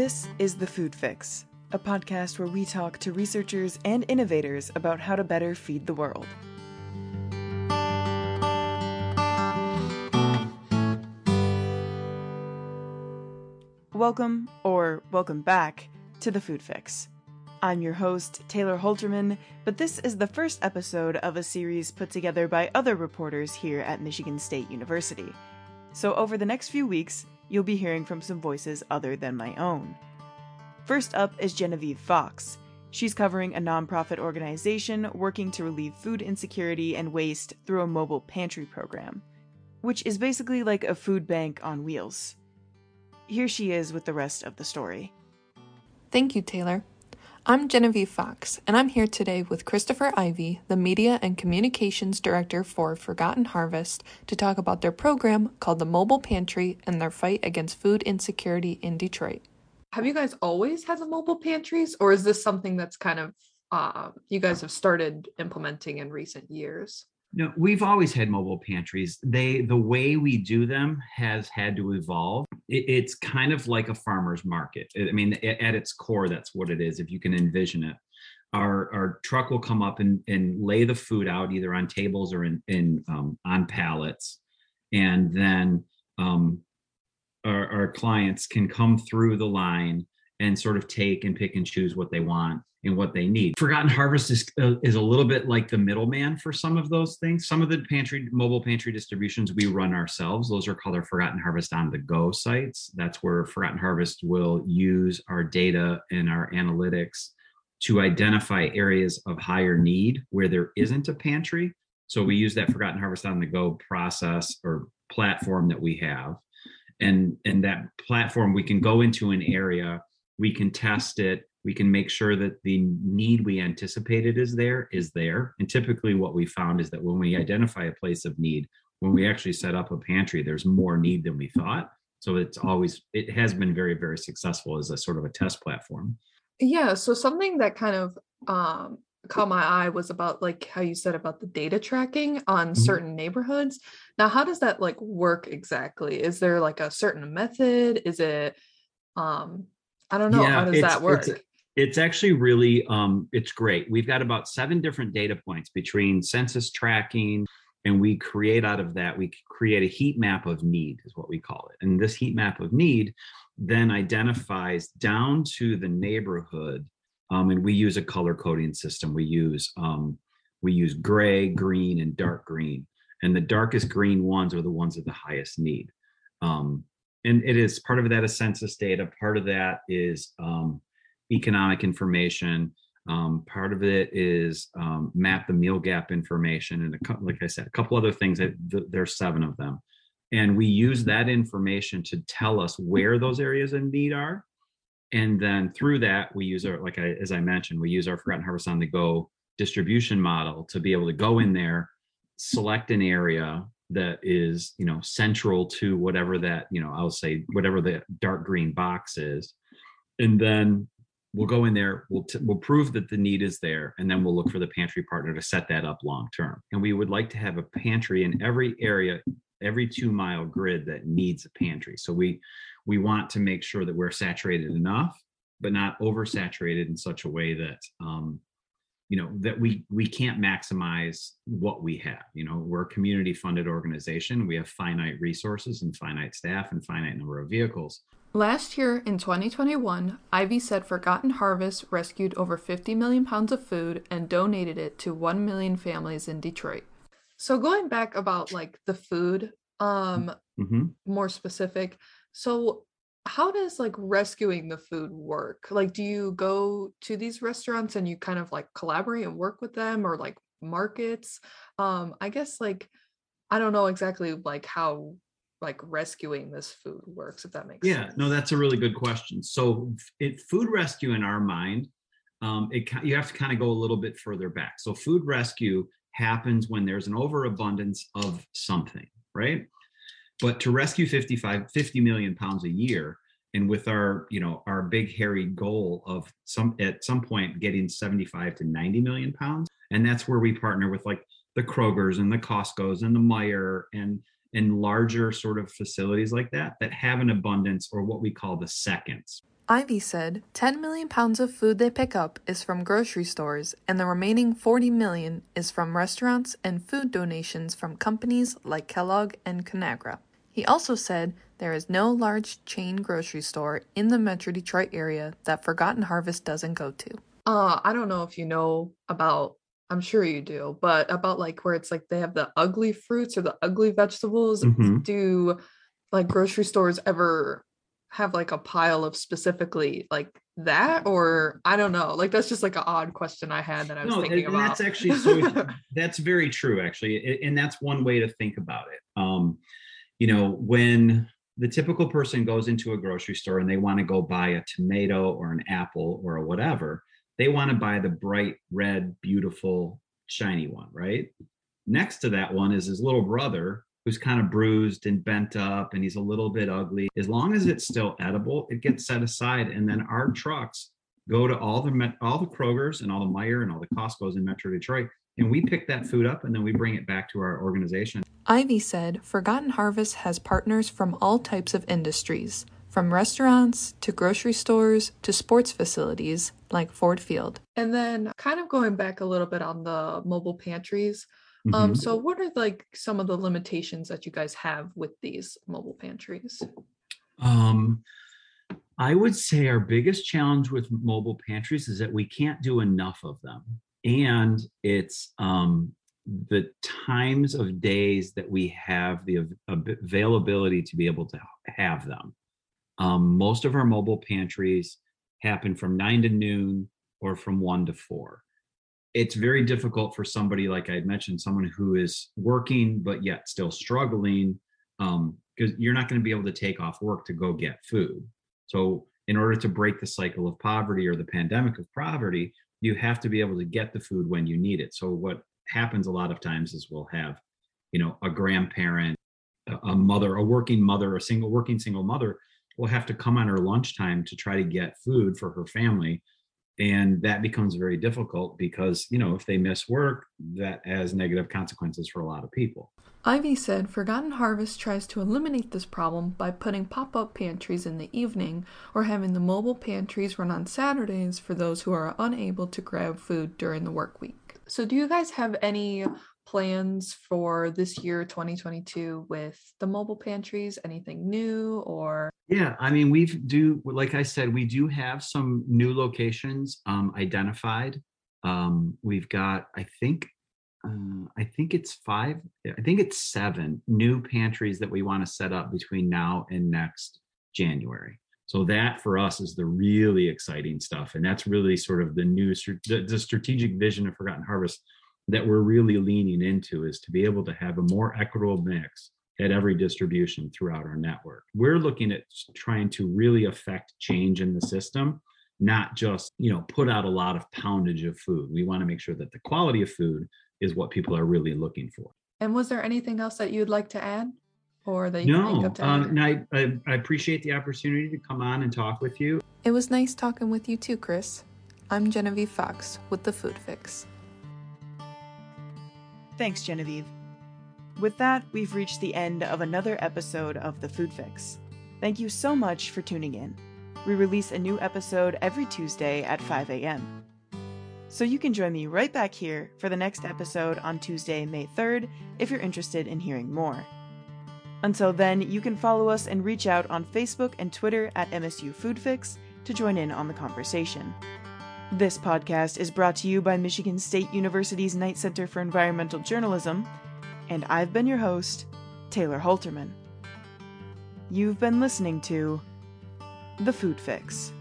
This is The Food Fix, a podcast where we talk to researchers and innovators about how to better feed the world. Welcome, or welcome back, to The Food Fix. I'm your host, Taylor Holterman, but this is the first episode of a series put together by other reporters here at Michigan State University. So over the next few weeks, you'll be hearing from some voices other than my own. First up is Genevieve Fox. She's covering a nonprofit organization working to relieve food insecurity and waste through a mobile pantry program, which is basically like a food bank on wheels. Here she is with the rest of the story. Thank you, Taylor. I'm Genevieve Fox, and I'm here today with Christopher Ivy, the Media and Communications Director for Forgotten Harvest, to talk about their program called the Mobile Pantry and their fight against food insecurity in Detroit. Have you guys always had the mobile pantries, or is this something that's kind of you guys have started implementing in recent years? No, we've always had mobile pantries. The way we do them has had to evolve. It's kind of like a farmer's market. I mean, at its core, that's what it is, if you can envision it. Our truck will come up and lay the food out either on tables or on pallets. And then our clients can come through the line and sort of take and pick and choose what they want and what they need. Forgotten Harvest is a little bit like the middleman for some of those things. Some of the mobile pantry distributions we run ourselves. Those are called our Forgotten Harvest on the Go sites. That's where Forgotten Harvest will use our data and our analytics to identify areas of higher need where there isn't a pantry. So we use that Forgotten Harvest on the Go process or platform that we have. And that platform, we can go into an area, we can test it, we can make sure that the need we anticipated is there. And typically what we found is that when we identify a place of need, when we actually set up a pantry, there's more need than we thought. So it has been very, very successful as a sort of a test platform. Yeah, so something that kind of caught my eye was about like how you said about the data tracking on certain neighborhoods. Now, how does that like work exactly? Is there like a certain method? Is it, I don't know. How does that work? It's actually really, it's great. We've got about 7 different data points between census tracking, and we create out of that, we create a heat map of need is what we call it. And this heat map of need then identifies down to the neighborhood. And we use a color coding system. We use gray, green, and dark green. And the darkest green ones are the ones of the highest need. And it is part of that is census data. Part of that is economic information. Part of it is map the meal gap information. And like I said, a couple other things. There's 7 of them. And we use that information to tell us where those areas of need are. And then through that, we use as I mentioned, we use our Forgotten Harvest on the Go distribution model to be able to go in there, select an area that is, central to whatever that, I'll say whatever the dark green box is. And then we'll go in there, we'll prove that the need is there, and then we'll look for the pantry partner to set that up long term. And we would like to have a pantry in every area, every 2-mile grid that needs a pantry. So we want to make sure that we're saturated enough, but not oversaturated in such a way that, that we can't maximize what we have. We're a community funded organization. We have finite resources and finite staff and finite number of vehicles. Last year in 2021, Ivy said Forgotten Harvest rescued over 50 million pounds of food and donated it to 1 million families in Detroit. So going back about like the food, more specific. So how does like rescuing the food work? Like, do you go to these restaurants and you kind of like collaborate and work with them, or like markets? I guess like, I don't know exactly like how like rescuing this food works, if that makes sense. Yeah, no, that's a really good question. So food rescue in our mind, you have to kind of go a little bit further back. So food rescue happens when there's an overabundance of something, right? But to rescue 50 million pounds a year, and with our big hairy goal of at some point getting 75 to 90 million pounds, and that's where we partner with like the Krogers and the Costcos and the Meijer and larger sort of facilities like that have an abundance, or what we call the seconds. Ivy said 10 million pounds of food they pick up is from grocery stores, and the remaining 40 million is from restaurants and food donations from companies like Kellogg and Conagra. He also said there is no large chain grocery store in the Metro Detroit area that Forgotten Harvest doesn't go to. I don't know if you know about, I'm sure you do, but about like where it's like they have the ugly fruits or the ugly vegetables. Do like grocery stores ever have like a pile of specifically like that, or I don't know, like that's just like an odd question I had that I was thinking about. That's actually that's very true actually, and that's one way to think about it. When the typical person goes into a grocery store and they want to go buy a tomato or an apple or a whatever, they want to buy the bright red, beautiful, shiny one, right? Next to that one is his little brother, who's kind of bruised and bent up, and he's a little bit ugly. As long as it's still edible, it gets set aside, and then our trucks go to all the Krogers and all the Meijer and all the Costco's in Metro Detroit, and we pick that food up and then we bring it back to our organization. Ivy said Forgotten Harvest has partners from all types of industries, from restaurants to grocery stores to sports facilities like Ford Field. And then kind of going back a little bit on the mobile pantries, so what are like some of the limitations that you guys have with these mobile pantries? I would say our biggest challenge with mobile pantries is that we can't do enough of them. And it's the times of days that we have the availability to be able to have them. Most of our mobile pantries happen from 9 to noon or from 1 to 4. It's very difficult for somebody, like I had mentioned, someone who is working but yet still struggling, because you're not going to be able to take off work to go get food. So in order to break the cycle of poverty or the pandemic of poverty, you have to be able to get the food when you need it. So what happens a lot of times is we'll have, a grandparent, a mother, a working mother, a single mother will have to come on her lunchtime to try to get food for her family. And that becomes very difficult because, if they miss work, that has negative consequences for a lot of people. Ivy said Forgotten Harvest tries to eliminate this problem by putting pop-up pantries in the evening or having the mobile pantries run on Saturdays for those who are unable to grab food during the work week. So do you guys have any plans for this year, 2022, with the mobile pantries? Anything new or? Yeah, like I said, we do have some new locations identified. We've got, I think it's 7 new pantries that we want to set up between now and next January. So that for us is the really exciting stuff. And that's really sort of the strategic vision of Forgotten Harvest that we're really leaning into, is to be able to have a more equitable mix at every distribution throughout our network. We're looking at trying to really affect change in the system, not just, put out a lot of poundage of food. We want to make sure that the quality of food is what people are really looking for. And was there anything else that you'd like to add, or that you think of to add? No, I appreciate the opportunity to come on and talk with you. It was nice talking with you too, Chris. I'm Genevieve Fox with The Food Fix. Thanks, Genevieve. With that, we've reached the end of another episode of The Food Fix. Thank you so much for tuning in. We release a new episode every Tuesday at 5 a.m. So you can join me right back here for the next episode on Tuesday, May 3rd, if you're interested in hearing more. Until then, you can follow us and reach out on Facebook and Twitter at MSU Food Fix to join in on the conversation. This podcast is brought to you by Michigan State University's Knight Center for Environmental Journalism, and I've been your host, Taylor Holterman. You've been listening to The Food Fix.